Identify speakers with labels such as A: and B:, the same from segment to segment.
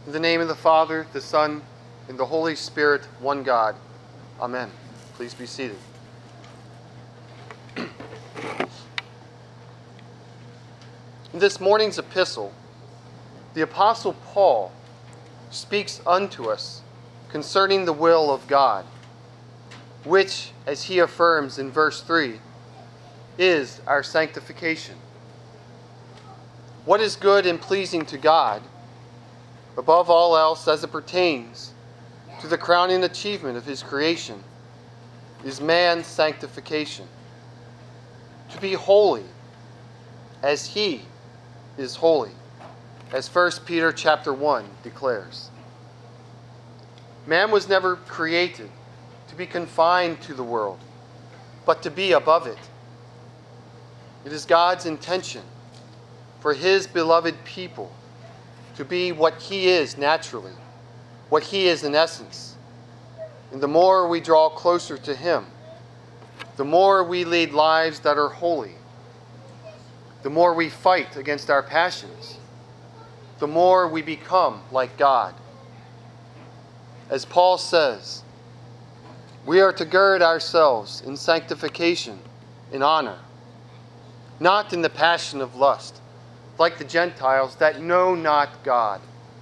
A: In the name of the Father, the Son, and the Holy Spirit, one God. Amen. Please be seated. In this morning's epistle, the Apostle Paul speaks unto us concerning the will of God, which, as he affirms in verse 3, is our sanctification. What is good and pleasing to God, above all else as it pertains to the crowning achievement of his creation, is man's sanctification. To be holy as he is holy, as 1 Peter chapter 1 declares. Man was never created to be confined to the world, but to be above it. It is God's intention for his beloved people to be what he is naturally, what he is in essence. And the more we draw closer to him, the more we lead lives that are holy, the more we fight against our passions, the more we become like God. As Paul says, we are to gird ourselves in sanctification, in honor, not in the passion of lust, like the Gentiles that know not God.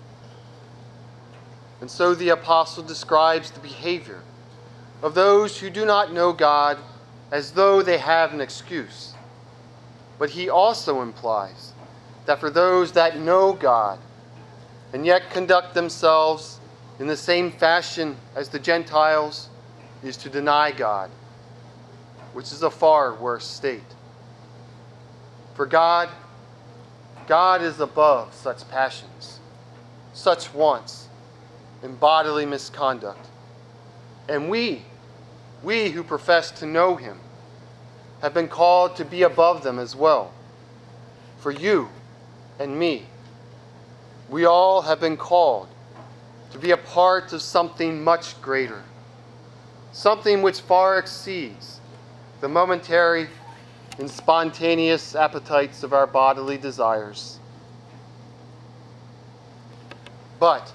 A: And so the apostle describes the behavior of those who do not know God as though they have an excuse. But he also implies that for those that know God and yet conduct themselves in the same fashion as the Gentiles is to deny God, which is a far worse state. For God is above such passions, such wants, and bodily misconduct. And we who profess to know him, have been called to be above them as well. For you and me, we all have been called to be a part of something much greater, something which far exceeds the momentary and spontaneous appetites of our bodily desires. But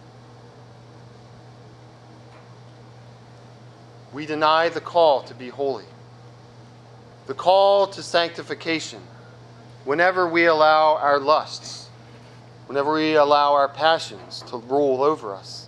A: we deny the call to be holy, the call to sanctification, whenever we allow our lusts, whenever we allow our passions to rule over us.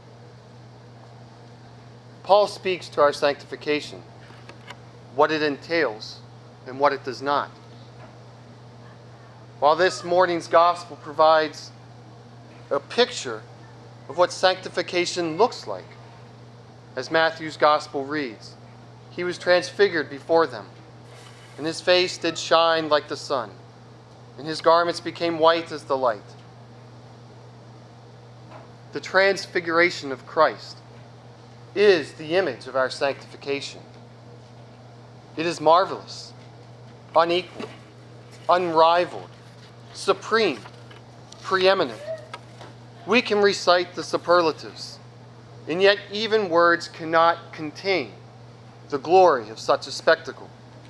A: Paul speaks to our sanctification, what it entails, and what it does not. While this morning's gospel provides a picture of what sanctification looks like, as Matthew's gospel reads, he was transfigured before them, and his face did shine like the sun, and his garments became white as the light. The transfiguration of Christ is the image of our sanctification. It is marvelous, unequaled, unrivaled, supreme, preeminent. We can recite the superlatives, and yet even words cannot contain the glory of such a spectacle.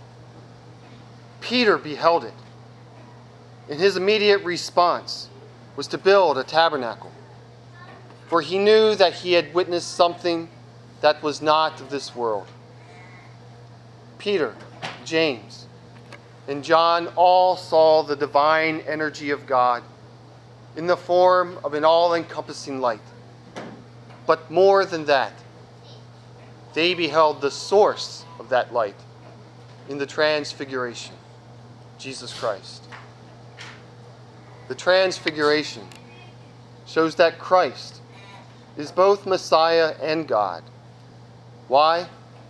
A: Peter beheld it, and his immediate response was to build a tabernacle, for he knew that he had witnessed something that was not of this world. Peter, James, and John all saw the divine energy of God in the form of an all-encompassing light. But more than that, they beheld the source of that light in the transfiguration, Jesus Christ. The transfiguration shows that Christ is both Messiah and God. Why?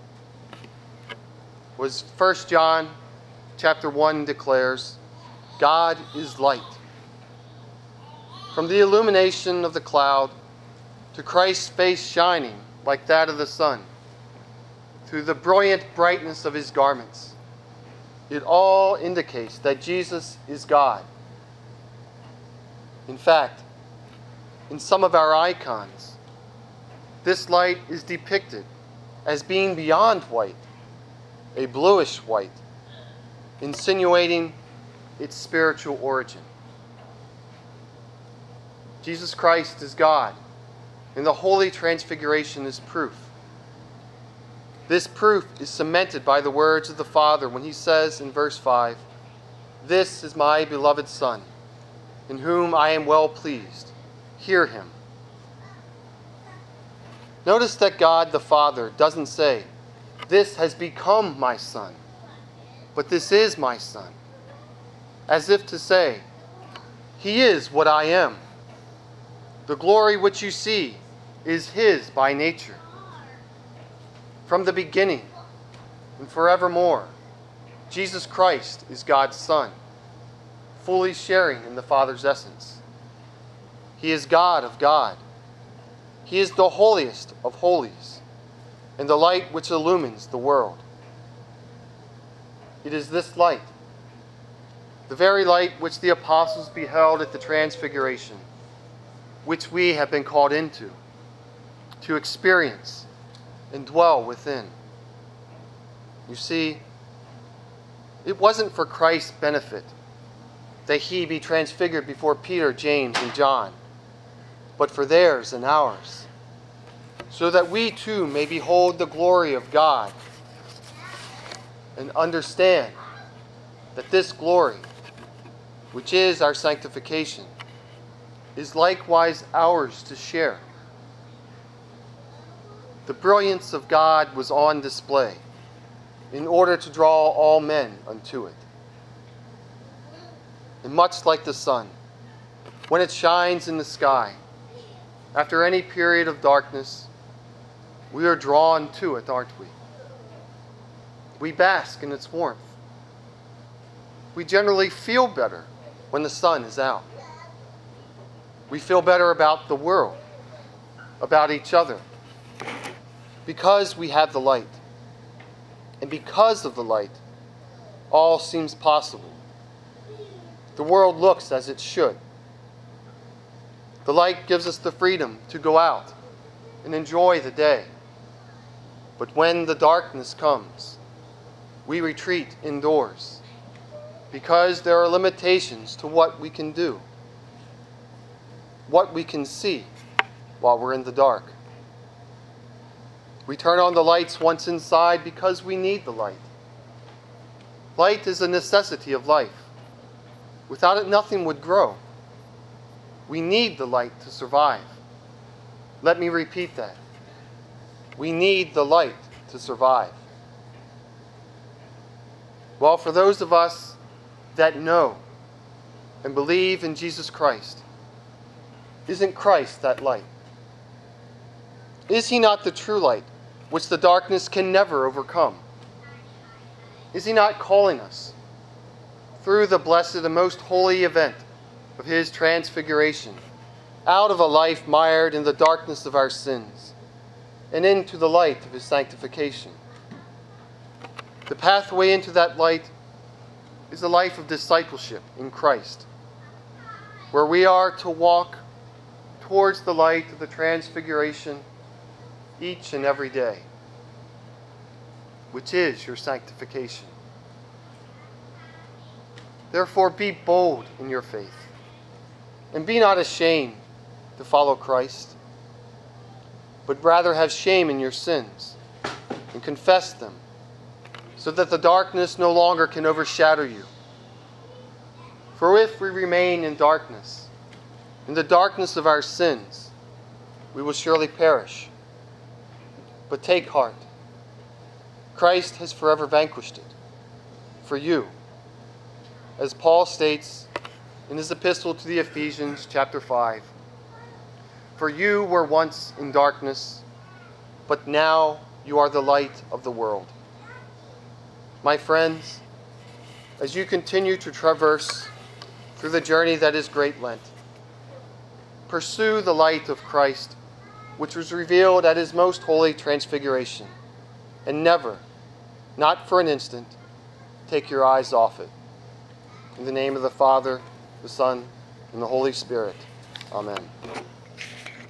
A: Was 1 John chapter 1 declares, God is light. From the illumination of the cloud to Christ's face shining like that of the sun, through the brilliant brightness of his garments, it all indicates that Jesus is God. In fact, in some of our icons, this light is depicted as being beyond white, a bluish white, insinuating its spiritual origin. Jesus Christ is God, and the Holy Transfiguration is proof. This proof is cemented by the words of the Father when he says in verse 5, "This is my beloved Son, in whom I am well pleased. Hear him." Notice that God the Father doesn't say, "This has become my Son," but "This is my Son," as if to say, "He is what I am. The glory which you see is his by nature. From the beginning and forevermore, Jesus Christ is God's Son, fully sharing in the Father's essence. He is God of God. He is the holiest of holies, and the light which illumines the world. It is this light, the very light which the apostles beheld at the Transfiguration, which we have been called into, to experience and dwell within. You see, it wasn't for Christ's benefit that he be transfigured before Peter, James, and John, but for theirs and ours, so that we too may behold the glory of God and understand that this glory, which is our sanctification, is likewise ours to share. The brilliance of God was on display in order to draw all men unto it. And much like the sun, when it shines in the sky, after any period of darkness, we are drawn to it, aren't we? We bask in its warmth. We generally feel better when the sun is out. We feel better about the world, about each other, because we have the light. And because of the light, all seems possible. The world looks as it should. The light gives us the freedom to go out and enjoy the day. But when the darkness comes, we retreat indoors because there are limitations to what we can do, what we can see while we're in the dark. We turn on the lights once inside because we need the light. Light is a necessity of life. Without it, nothing would grow. We need the light to survive. Let me repeat that. We need the light to survive. Well, for those of us that know and believe in Jesus Christ, isn't Christ that light? Is he not the true light, which the darkness can never overcome? Is he not calling us through the blessed and most holy event of his transfiguration, out of a life mired in the darkness of our sins, and into the light of his sanctification? The pathway into that light is a life of discipleship in Christ, where we are to walk towards the light of the transfiguration each and every day, which is your sanctification. Therefore, be bold in your faith, and be not ashamed to follow Christ, but rather have shame in your sins, and confess them, so that the darkness no longer can overshadow you. For if we remain in darkness, in the darkness of our sins, we will surely perish. But take heart. Christ has forever vanquished it for you. As Paul states in his epistle to the Ephesians, chapter 5, "For you were once in darkness, but now you are the light of the world." My friends, as you continue to traverse through the journey that is Great Lent, pursue the light of Christ, which was revealed at his most holy transfiguration, and never, not for an instant, take your eyes off it. In the name of the Father, the Son, and the Holy Spirit. Amen.